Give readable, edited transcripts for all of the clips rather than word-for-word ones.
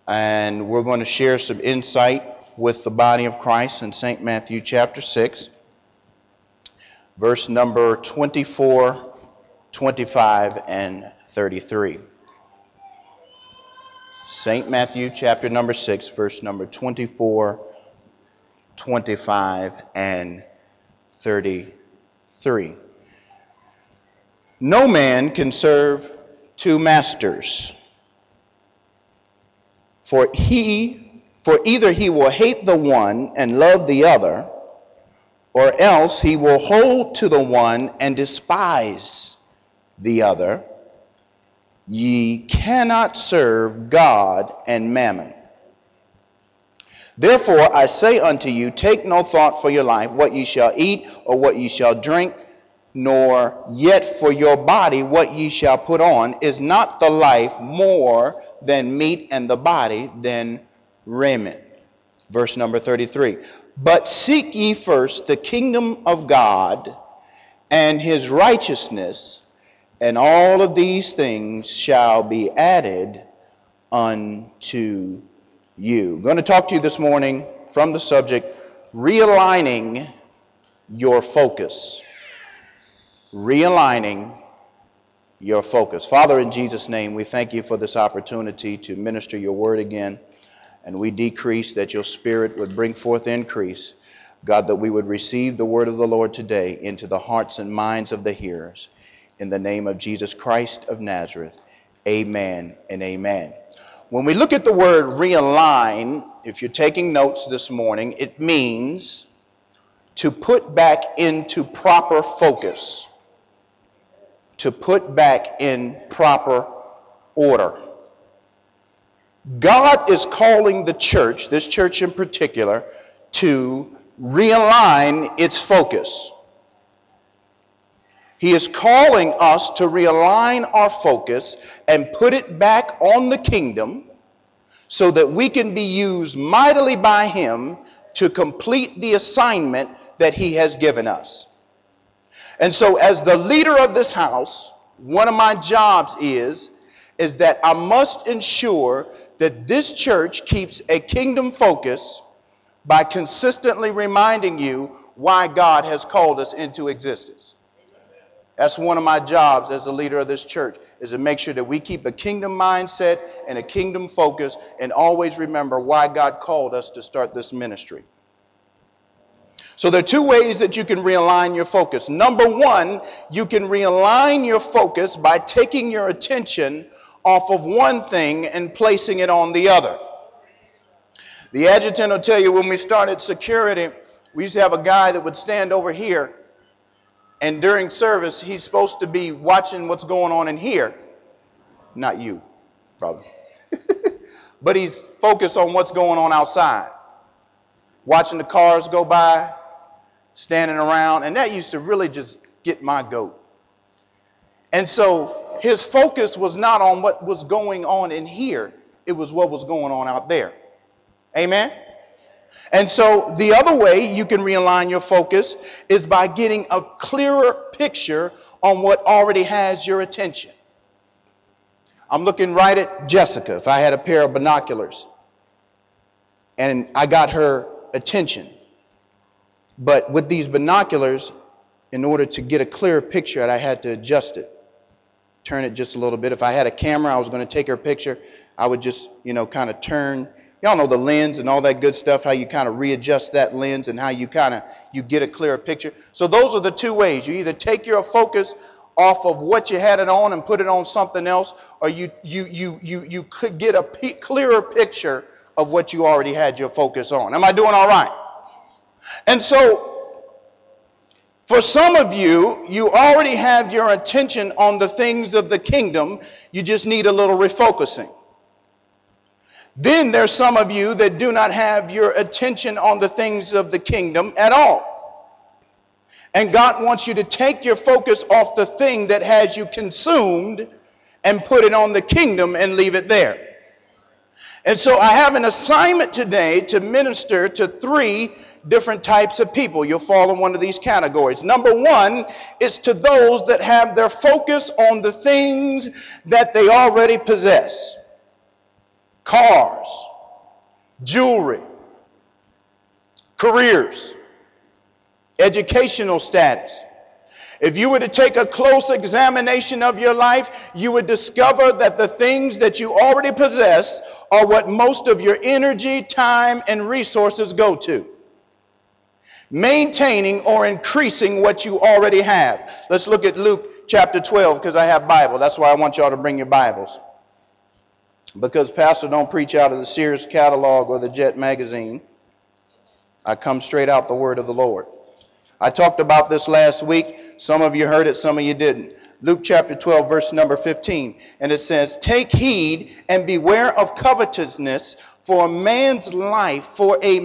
and we're going to share some insight with the body of Christ in St. Matthew chapter 6, verse number 24, 25, and 33. St. Matthew chapter number 6, verse number 24, 25, and 33. No man can serve two masters, for either he will hate the one and love the other, or else he will hold to the one and despise the other. Ye cannot serve God and mammon. Therefore I say unto you, take no thought for your life, what ye shall eat or what ye shall drink, nor yet for your body what ye shall put on. Is not the life more than meat, and the body than raiment? Verse number 33. But seek ye first the kingdom of God and his righteousness, and all of these things shall be added unto you. I'm going to talk to you this morning from the subject, realigning your focus. Realigning your focus. Father, in Jesus' name, we thank you for this opportunity to minister your word again. And we decrease that your spirit would bring forth increase. God, that we would receive the word of the Lord today into the hearts and minds of the hearers. In the name of Jesus Christ of Nazareth, amen and amen. When we look at the word realign, if you're taking notes this morning, it means to put back into proper focus. To put back in proper order. God is calling the church, this church in particular, to realign its focus. He is calling us to realign our focus and put it back on the kingdom so that we can be used mightily by him to complete the assignment that he has given us. And so as the leader of this house, one of my jobs is that I must ensure that this church keeps a kingdom focus by consistently reminding you why God has called us into existence. That's one of my jobs as the leader of this church, is to make sure that we keep a kingdom mindset and a kingdom focus and always remember why God called us to start this ministry. So there are two ways that you can realign your focus. Number one, you can realign your focus by taking your attention off of one thing and placing it on the other. The adjutant will tell you when we started security, we used to have a guy that would stand over here, and during service, he's supposed to be watching what's going on in here. Not you, brother. But he's focused on what's going on outside. Watching the cars go by, standing around, and that used to really just get my goat. And so his focus was not on what was going on in here, it was what was going on out there. Amen? And so the other way you can realign your focus is by getting a clearer picture on what already has your attention. I'm looking right at Jessica. If I had a pair of binoculars and I got her attention, but with these binoculars, in order to get a clearer picture, I had to adjust it, turn it just a little bit. If I had a camera, I was going to take her picture, I would just, kind of turn. Y'all know the lens and all that good stuff, how you kind of readjust that lens and how you get a clearer picture. So those are the two ways. You either take your focus off of what you had it on and put it on something else, or you could get a clearer picture of what you already had your focus on. Am I doing all right? And so for some of you, you already have your attention on the things of the kingdom. You just need a little refocusing. Then there's some of you that do not have your attention on the things of the kingdom at all. And God wants you to take your focus off the thing that has you consumed and put it on the kingdom and leave it there. And so I have an assignment today to minister to three different types of people. You'll fall in one of these categories. Number one is to those that have their focus on the things that they already possess. Call cars, jewelry, careers, educational status. If you were to take a close examination of your life, you would discover that the things that you already possess are what most of your energy, time, and resources go to. Maintaining or increasing what you already have. Let's look at Luke chapter 12, because I have Bible. That's why I want y'all to bring your Bibles. Because Pastor don't preach out of the Sears catalog or the Jet magazine. I come straight out the word of the Lord. I talked about this last week. Some of you heard it, some of you didn't. Luke chapter 12, verse number 15. And it says, "Take heed and beware of covetousness, for a man's life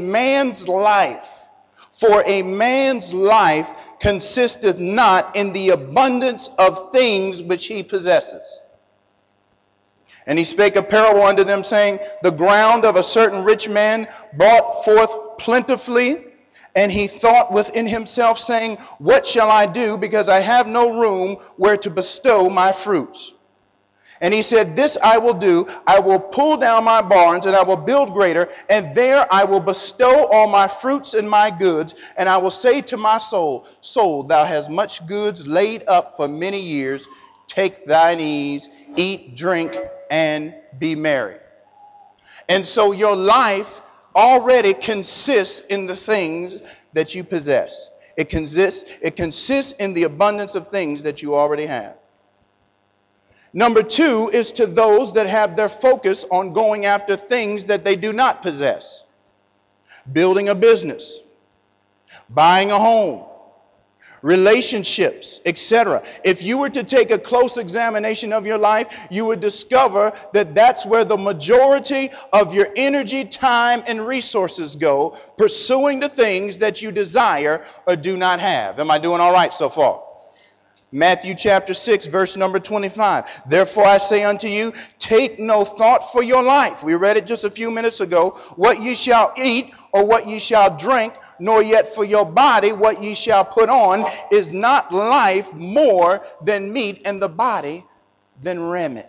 consisteth not in the abundance of things which he possesses. And he spake a parable unto them, saying, The ground of a certain rich man brought forth plentifully. And he thought within himself, saying, What shall I do, because I have no room where to bestow my fruits? And he said, This I will do. I will pull down my barns, and I will build greater, and there I will bestow all my fruits and my goods. And I will say to my soul, Soul, thou hast much goods laid up for many years. Take thine ease, eat, drink, and be merry." And so your life already consists in the things that you possess. It consists in the abundance of things that you already have. Number two is to those that have their focus on going after things that they do not possess. Building a business, buying a home, relationships, etc. If you were to take a close examination of your life, you would discover that that's where the majority of your energy, time, and resources go, pursuing the things that you desire or do not have. Am I doing all right so far? Matthew chapter 6, verse number 25. "Therefore I say unto you, take no thought for your life." We read it just a few minutes ago. "What ye shall eat or what ye shall drink, nor yet for your body what ye shall put on. Is not life more than meat, and the body than raiment?"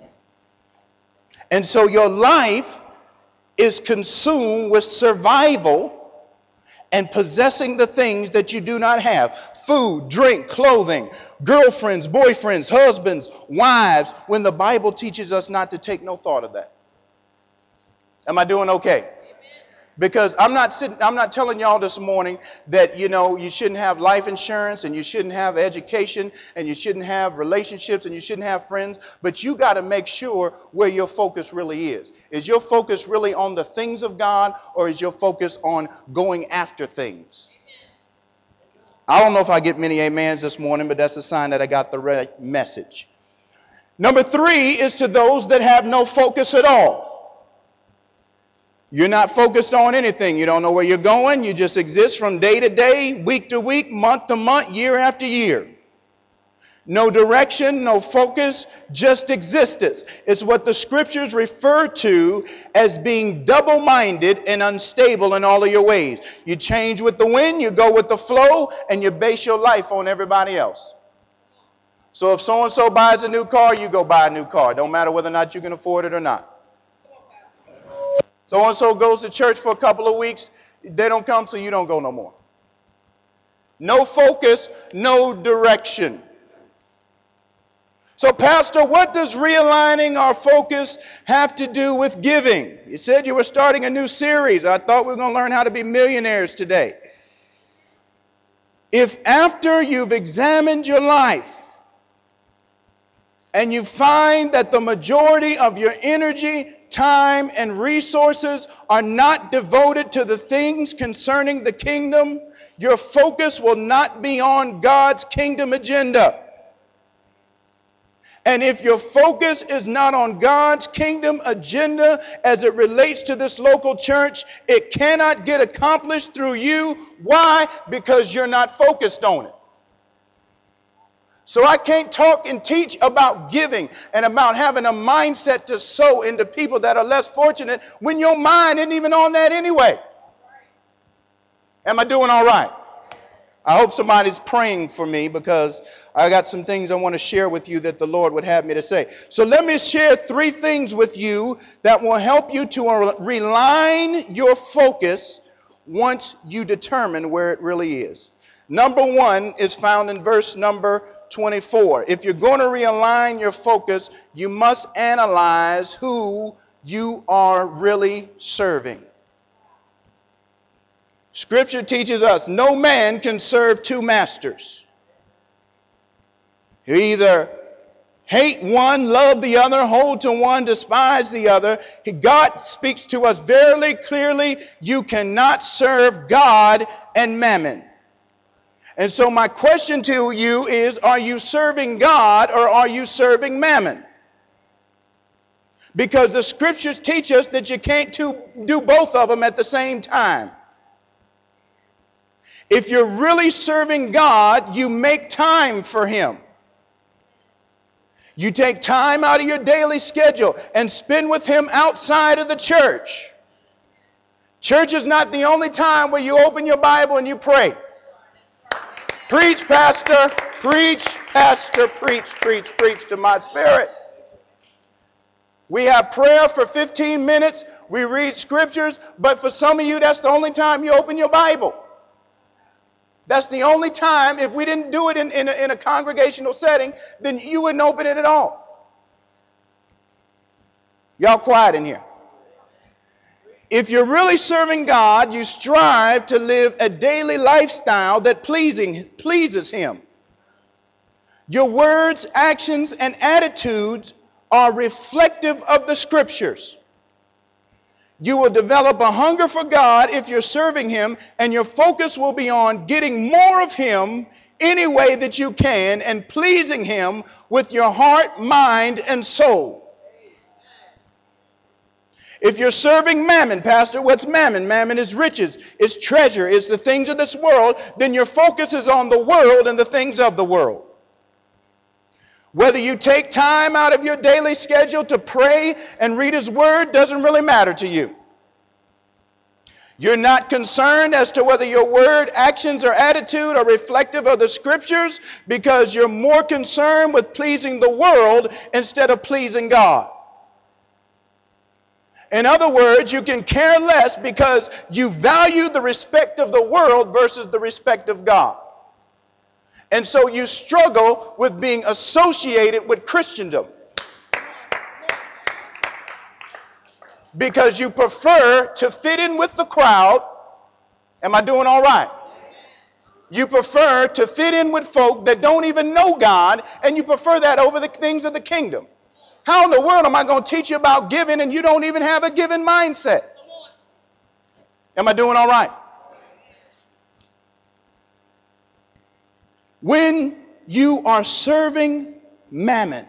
And so your life is consumed with survival and possessing the things that you do not have. Food, drink, clothing, girlfriends, boyfriends, husbands, wives, when the Bible teaches us not to take no thought of that. Am I doing okay? Because I'm not telling y'all this morning that, you shouldn't have life insurance and you shouldn't have education and you shouldn't have relationships and you shouldn't have friends, but you got to make sure where your focus really is. Is your focus really on the things of God, or is your focus on going after things? I don't know if I get many amens this morning, but that's a sign that I got the right message. Number three is to those that have no focus at all. You're not focused on anything. You don't know where you're going. You just exist from day to day, week to week, month to month, year after year. No direction, no focus, just existence. It's what the scriptures refer to as being double-minded and unstable in all of your ways. You change with the wind, you go with the flow, and you base your life on everybody else. So if so-and-so buys a new car, you go buy a new car. Don't matter whether or not you can afford it or not. So-and-so goes to church for a couple of weeks, they don't come, so you don't go no more. No focus, no direction. So, Pastor, what does realigning our focus have to do with giving? You said you were starting a new series. I thought we were going to learn how to be millionaires today. If after you've examined your life and you find that the majority of your energy, time, and resources are not devoted to the things concerning the kingdom, your focus will not be on God's kingdom agenda. And if your focus is not on God's kingdom agenda as it relates to this local church, it cannot get accomplished through you. Why? Because you're not focused on it. So I can't talk and teach about giving and about having a mindset to sow into people that are less fortunate when your mind isn't even on that anyway. Am I doing all right? I hope somebody's praying for me, because I got some things I want to share with you that the Lord would have me to say. So let me share 3 things with you that will help you to realign your focus once you determine where it really is. Number 1 is found in verse number 24. If you're going to realign your focus, you must analyze who you are really serving. Scripture teaches us no man can serve 2 masters. You either hate one, love the other, hold to one, despise the other. God speaks to us very clearly, you cannot serve God and mammon. And so my question to you is, are you serving God or are you serving mammon? Because the scriptures teach us that you can't do both of them at the same time. If you're really serving God, you make time for Him. You take time out of your daily schedule and spend with Him outside of the church. Church is not the only time where you open your Bible and you pray. Preach, pastor, preach, pastor, preach to my spirit. We have prayer for 15 minutes. We read scriptures, but for some of you, that's the only time you open your Bible. That's the only time. If we didn't do it in a congregational setting, then you wouldn't open it at all. Y'all quiet in here. If you're really serving God, you strive to live a daily lifestyle that pleases Him. Your words, actions, and attitudes are reflective of the scriptures. You will develop a hunger for God if you're serving Him, and your focus will be on getting more of Him any way that you can and pleasing Him with your heart, mind, and soul. If you're serving mammon, Pastor, what's mammon? Mammon is riches, it's treasure, it's the things of this world. Then your focus is on the world and the things of the world. Whether you take time out of your daily schedule to pray and read His Word doesn't really matter to you. You're not concerned as to whether your word, actions, or attitude are reflective of the Scriptures because you're more concerned with pleasing the world instead of pleasing God. In other words, you can care less because you value the respect of the world versus the respect of God. And so you struggle with being associated with Christendom because you prefer to fit in with the crowd. Am I doing all right? You prefer to fit in with folk that don't even know God, and you prefer that over the things of the kingdom. How in the world am I going to teach you about giving and you don't even have a giving mindset? Am I doing all right? When you are serving mammon,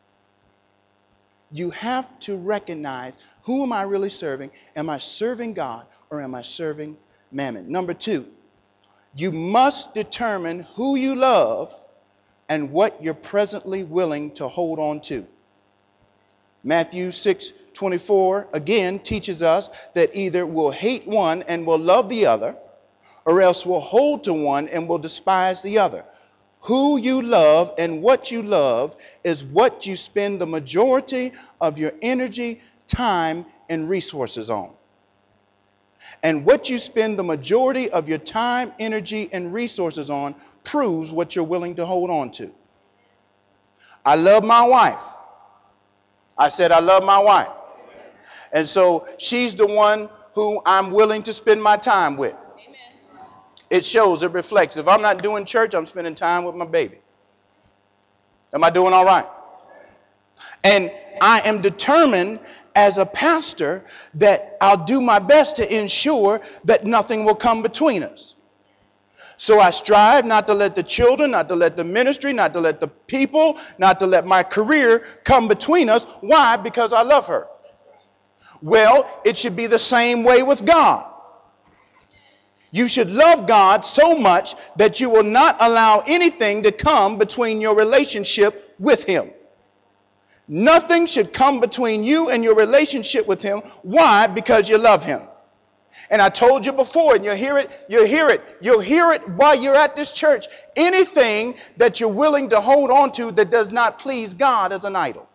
you have to recognize, who am I really serving? Am I serving God or am I serving mammon? Number 2, you must determine who you love and what you're presently willing to hold on to. Matthew 6:24 again teaches us that either we'll hate one and we'll love the other, or else we'll hold to one and we'll despise the other. Who you love and what you love is what you spend the majority of your energy, time, and resources on. And what you spend the majority of your time, energy, and resources on proves what you're willing to hold on to. I love my wife. I said I love my wife. And so she's the one who I'm willing to spend my time with. Amen. It shows, it reflects. If I'm not doing church, I'm spending time with my baby. Am I doing all right? And I am determined as a pastor that I'll do my best to ensure that nothing will come between us. So I strive not to let the children, not to let the ministry, not to let the people, not to let my career come between us. Why? Because I love her. Well, it should be the same way with God. You should love God so much that you will not allow anything to come between your relationship with Him. Nothing should come between you and your relationship with Him. Why? Because you love Him. And I told you before, and you'll hear it while you're at this church. Anything that you're willing to hold on to that does not please God is an idol.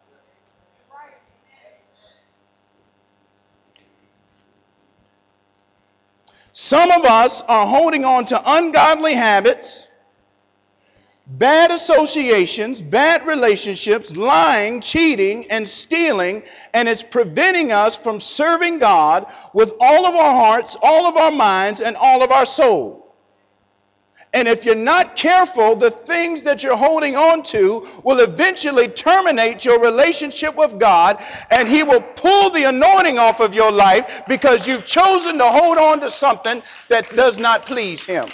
Some of us are holding on to ungodly habits, bad associations, bad relationships, lying, cheating, and stealing, and it's preventing us from serving God with all of our hearts, all of our minds, and all of our soul. And if you're not careful, the things that you're holding on to will eventually terminate your relationship with God, and He will pull the anointing off of your life because you've chosen to hold on to something that does not please Him.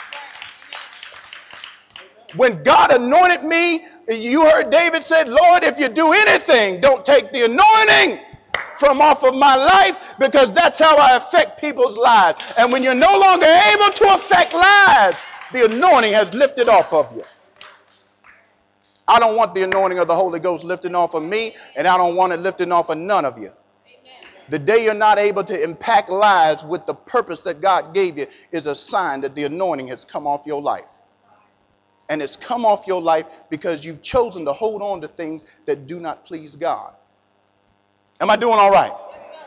When God anointed me, you heard David said, Lord, if you do anything, don't take the anointing from off of my life, because that's how I affect people's lives. And when you're no longer able to affect lives, the anointing has lifted off of you. I don't want the anointing of the Holy Ghost lifting off of me, and I don't want it lifting off of none of you. The day you're not able to impact lives with the purpose that God gave you is a sign that the anointing has come off your life. And it's come off your life because you've chosen to hold on to things that do not please God. Am I doing all right? Yes, sir.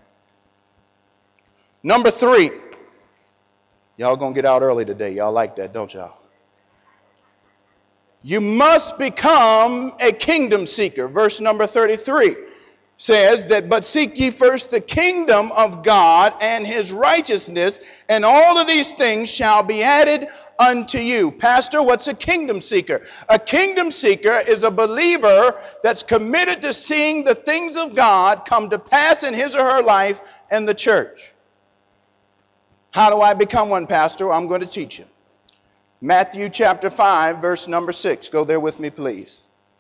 Number 3. Y'all gonna get out early today. Y'all like that, don't y'all? You must become a kingdom seeker. Verse number 33 says that, but seek ye first the kingdom of God and His righteousness, and all of these things shall be added unto you. Pastor, what's a kingdom seeker? A kingdom seeker is a believer that's committed to seeing the things of God come to pass in his or her life and the church. How do I become one, Pastor? I'm going to teach you. Matthew chapter 5, verse number 6. Go there with me, please.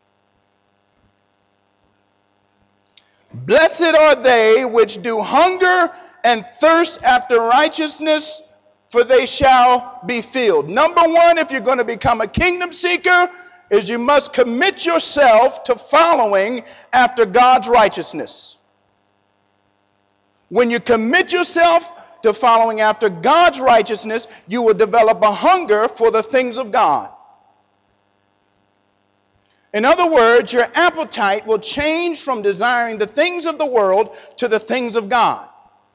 Blessed are they which do hunger and thirst after righteousness, for they shall be filled. Number 1, if you're going to become a kingdom seeker, is you must commit yourself to following after God's righteousness. When you commit yourself to following after God's righteousness, you will develop a hunger for the things of God. In other words, your appetite will change from desiring the things of the world to the things of God.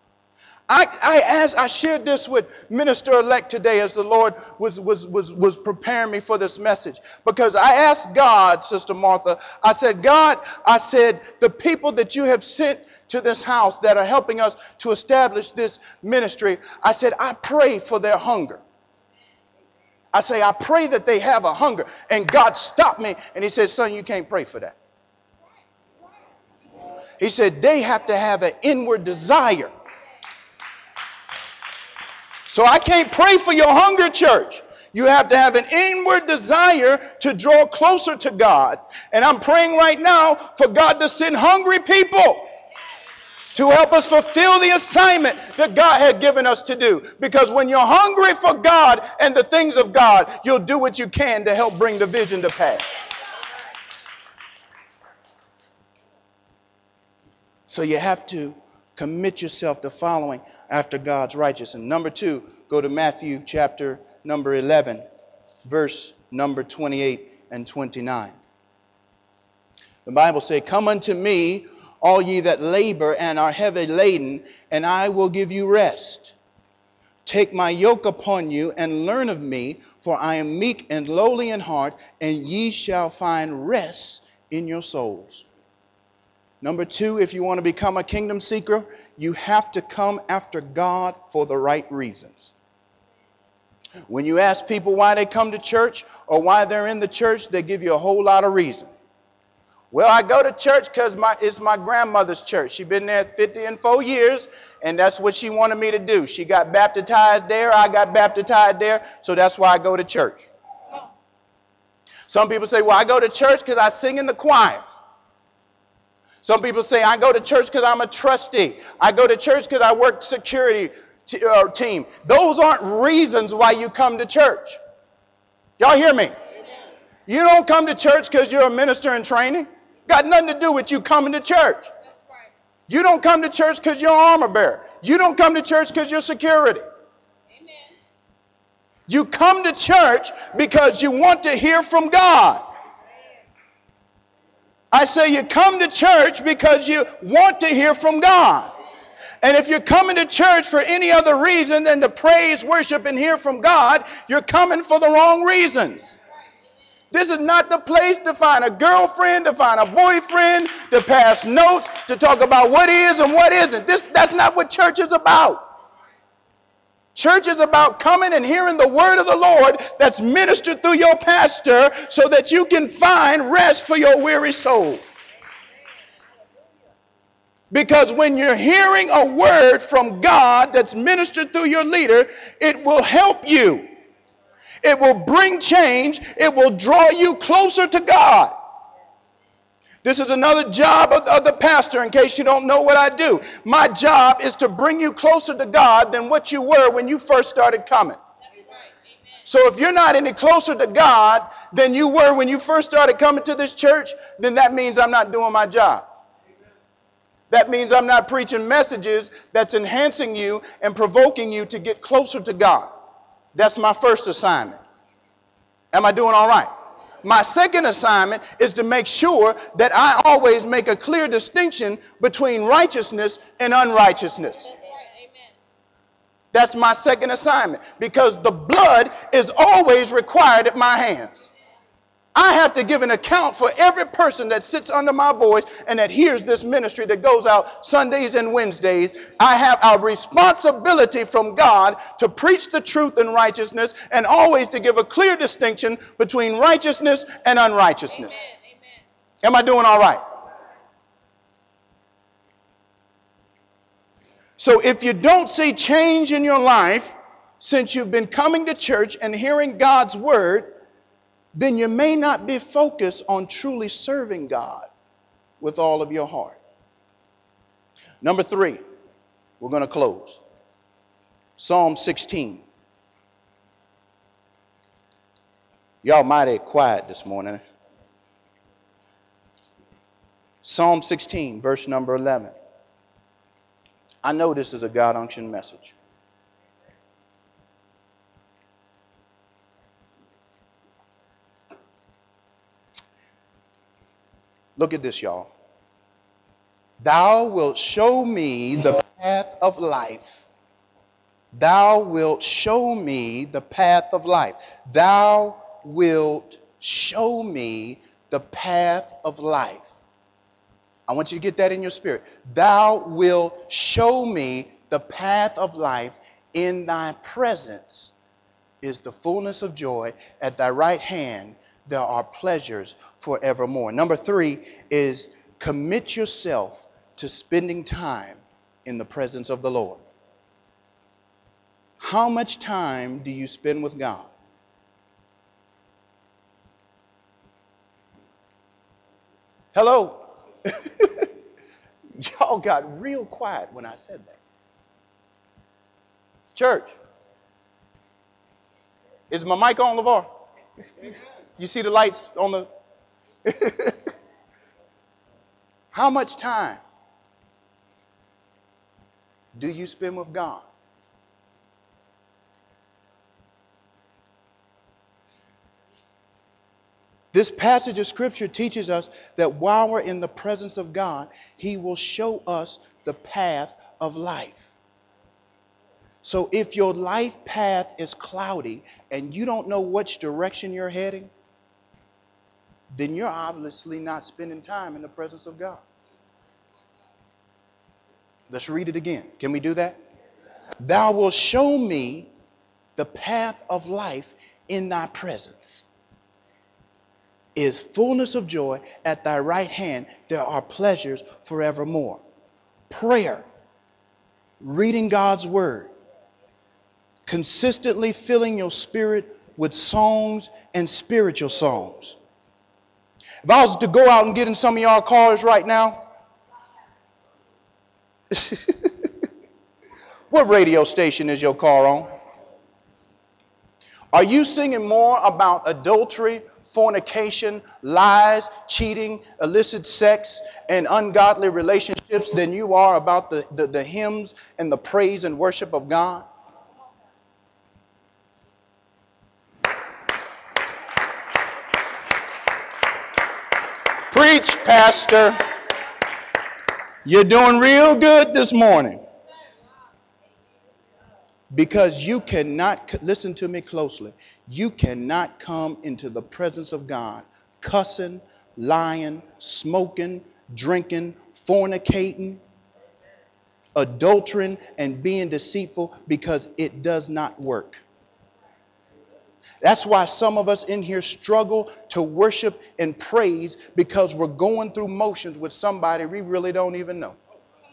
I shared this with Minister-elect today as the Lord was preparing me for this message. Because I asked God, Sister Martha, I said, God, the people that you have sent to this house that are helping us to establish this ministry, I said, I pray for their hunger. I say, I pray that they have a hunger. And God stopped me and He said, son, you can't pray for that. He said, they have to have an inward desire. So I can't pray for your hunger, church. You have to have an inward desire to draw closer to God. And I'm praying right now for God to send hungry people to help us fulfill the assignment that God had given us to do. Because when you're hungry for God and the things of God, you'll do what you can to help bring the vision to pass. So you have to commit yourself to following after God's righteousness. Number 2, go to Matthew chapter number 11, verse number 28 and 29. The Bible says, come unto me, all ye that labor and are heavy laden, and I will give you rest. Take my yoke upon you and learn of me, for I am meek and lowly in heart, and ye shall find rest in your souls. Number 2, if you want to become a kingdom seeker, you have to come after God for the right reasons. When you ask people why they come to church or why they're in the church, they give you a whole lot of reasons. Well, I go to church because it's my grandmother's church. She's been there 54 years, and that's what she wanted me to do. She got baptized there, I got baptized there, so that's why I go to church. Some people say, well, I go to church because I sing in the choir. Some people say, I go to church because I'm a trustee. I go to church because I work security team. Those aren't reasons why you come to church. Y'all hear me? Amen. You don't come to church because you're a minister in training. Got nothing to do with you coming to church. That's right. You don't come to church because you're armor bearer. You don't come to church because you're security. Amen. You come to church because you want to hear from God. I say you come to church because you want to hear from God. And if you're coming to church for any other reason than to praise, worship, and hear from God, you're coming for the wrong reasons. This is not the place to find a girlfriend, to find a boyfriend, to pass notes, to talk about what is and what isn't. That's not what church is about. Church is about coming and hearing the word of the Lord that's ministered through your pastor so that you can find rest for your weary soul. Because when you're hearing a word from God that's ministered through your leader, it will help you. It will bring change. It will draw you closer to God. This is another job of the pastor, in case you don't know what I do. My job is to bring you closer to God than what you were when you first started coming. That's right. Amen. So if you're not any closer to God than you were when you first started coming to this church, then that means I'm not doing my job. That means I'm not preaching messages that's enhancing you and provoking you to get closer to God. That's my first assignment. Am I doing all right? My second assignment is to make sure that I always make a clear distinction between righteousness and unrighteousness. That's right. Amen. That's my second assignment, because the blood is always required at my hands. I have to give an account for every person that sits under my voice and that hears this ministry that goes out Sundays and Wednesdays. I have a responsibility from God to preach the truth in righteousness, and always to give a clear distinction between righteousness and unrighteousness. Amen. Amen. Am I doing all right? So if you don't see change in your life since you've been coming to church and hearing God's word, then you may not be focused on truly serving God with all of your heart. Number 3, we're going to close. Psalm 16. Y'all mighty quiet this morning. Psalm 16, verse number 11. I know this is a God-unctioned message. Look at this, y'all. Thou wilt show me the path of life. Thou wilt show me the path of life. Thou wilt show me the path of life. I want you to get that in your spirit. Thou wilt show me the path of life. In thy presence is the fullness of joy. At thy right hand there are pleasures forevermore. Number 3 is commit yourself to spending time in the presence of the Lord. How much time do you spend with God? Hello? Y'all got real quiet when I said that. Church, is my mic on, LeVar? You see the lights on the... How much time do you spend with God? This passage of Scripture teaches us that while we're in the presence of God, He will show us the path of life. So if your life path is cloudy and you don't know which direction you're heading, then you're obviously not spending time in the presence of God. Let's read it again. Can we do that? Thou wilt show me the path of life. In thy presence is fullness of joy. At thy right hand there are pleasures forevermore. Prayer, reading God's word, consistently filling your spirit with songs and spiritual songs. If I was to go out and get in some of y'all cars right now, what radio station is your car on? Are you singing more about adultery, fornication, lies, cheating, illicit sex, and ungodly relationships than you are about the hymns and the praise and worship of God? Preach, Pastor. You're doing real good this morning. Because you cannot, listen to me closely, you cannot come into the presence of God cussing, lying, smoking, drinking, fornicating, adultering, and being deceitful, because it does not work. That's why some of us in here struggle to worship and praise, because we're going through motions with somebody we really don't even know.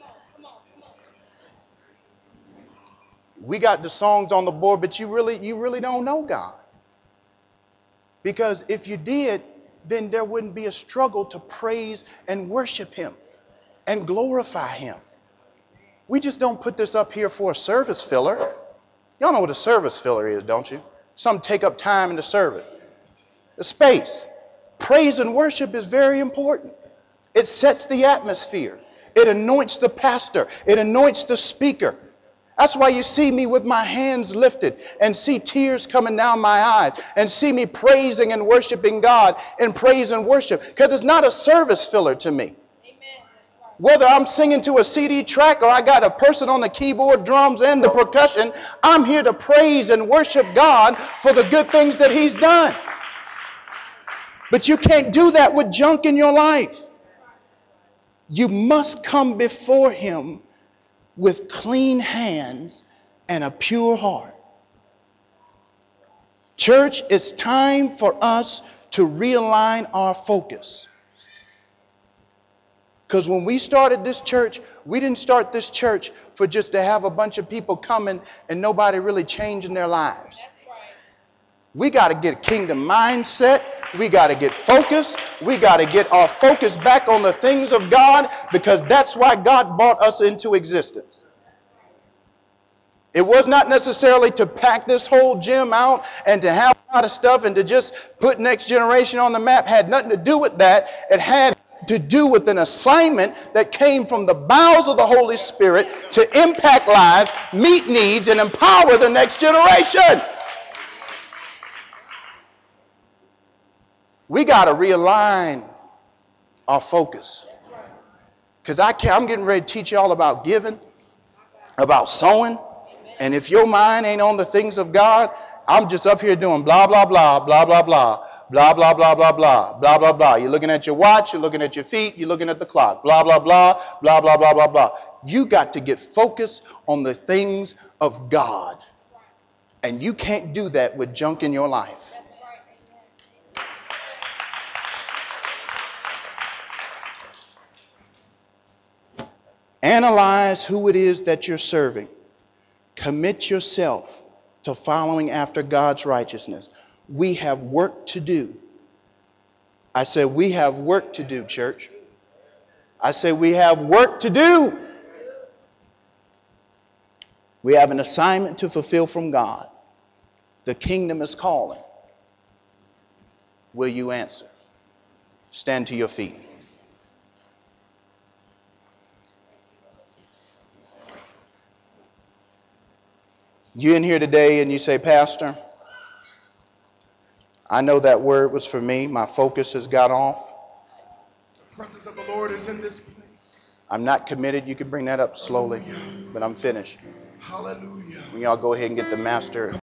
We got the songs on the board, but you really don't know God. Because if you did, then there wouldn't be a struggle to praise and worship him and glorify him. We just don't put this up here for a service filler. Y'all know what a service filler is, don't you? Some take up time in the service. The space. Praise and worship is very important. It sets the atmosphere. It anoints the pastor. It anoints the speaker. That's why you see me with my hands lifted and see tears coming down my eyes and see me praising and worshiping God in praise and worship, because it's not a service filler to me. Whether I'm singing to a CD track or I got a person on the keyboard, drums, and the percussion, I'm here to praise and worship God for the good things that he's done. But you can't do that with junk in your life. You must come before him with clean hands and a pure heart. Church, it's time for us to realign our focus. Because when we started this church, we didn't start this church for just to have a bunch of people coming and nobody really changing their lives. That's right. We got to get a kingdom mindset. We got to get focused. We got to get our focus back on the things of God, because that's why God brought us into existence. It was not necessarily to pack this whole gym out and to have a lot of stuff and to just put Next Generation on the map. It had nothing to do with that. It had to do with an assignment that came from the bowels of the Holy Spirit to impact lives, meet needs, and empower the next generation. We got to realign our focus. Because I'm getting ready to teach you all about giving, about sowing. And if your mind ain't on the things of God, I'm just up here doing blah, blah, blah, blah, blah, blah, blah, blah, blah, blah, blah, blah, blah, blah. You're looking at your watch, you're looking at your feet, you're looking at the clock, blah, blah, blah, blah, blah, blah, blah, blah. You got to get focused on the things of God. And you can't do that with junk in your life. Analyze who it is that you're serving. Commit yourself to following after God's righteousness. We have work to do. I said we have work to do, church. I said we have work to do. We have an assignment to fulfill from God. The kingdom is calling. Will you answer? Stand to your feet. You in here today and you say, Pastor, I know that word was for me. My focus has got off. The presence of the Lord is in this place. I'm not committed. You can bring that up slowly, but I'm finished. Hallelujah. When y'all go ahead and get the master.